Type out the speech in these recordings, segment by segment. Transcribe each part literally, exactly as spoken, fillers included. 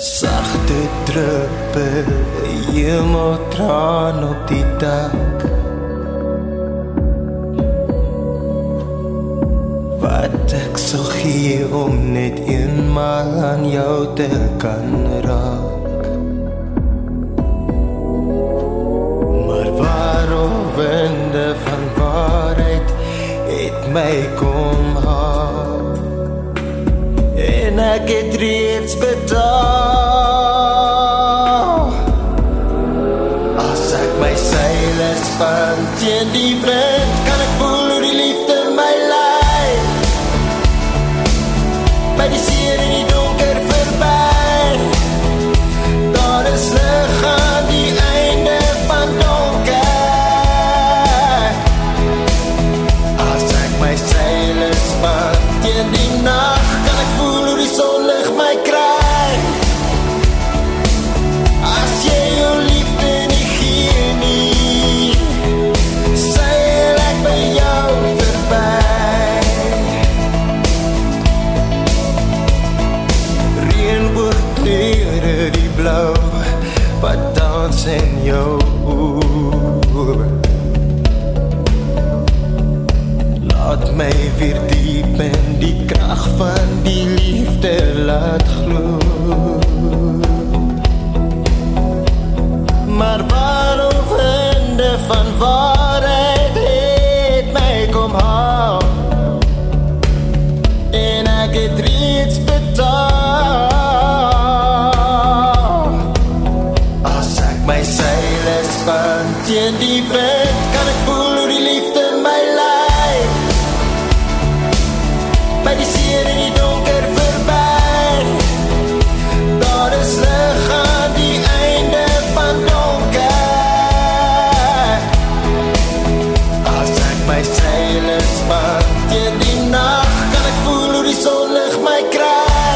Zachte druppel, hemeltraan op die dak. Wat ek sal gee om net eenmaal aan jou te kan raak. Maar waarom winde van waarheid het my kom haal, en ek het reeds betaal. As ek my seile span teen die wind, kan ek voel hoe die liefde my lei. By die see in die donker verby, daar is lig aan die einde van donker. As ek my seile span teen die nag, kan ek voel hoe die sonlig my kry. As jy jou liefde nie gee nie, seil ek by jou verby. Reënboogkleure, die blauw, wat dans in jou oor. Laat my weer diep in die krag van die liefde laat glo. Maar waarom winde van waarheid het my kom haal, en ek het reeds betaal. As ek my seile span teen die wind, kan ek voel hoe die liefde my lei. By die see in die donker verby, daar is lig aan die einde van donker. As ek my seile span teen die nag, kan ek voel hoe die sonlig my kry.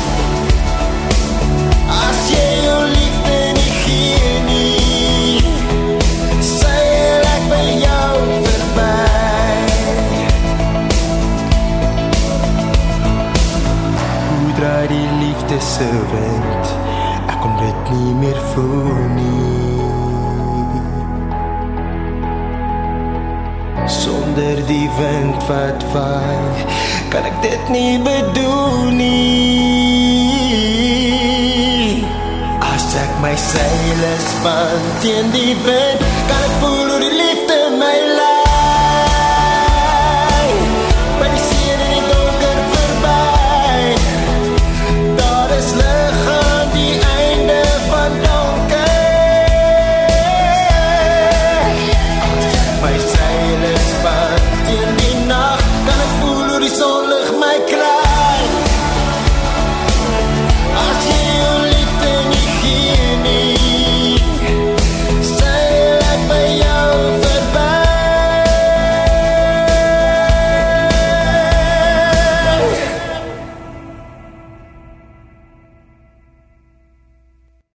As jy jou liefde nie gee nie, seil ek by jou verby. Hoe draai die liefde se wind, ek kon dit nie meer voel nie. Sonder die wind wat waai, kan ek dit nie bedoel nie. As ek my seile span teen die wind, kan ek voel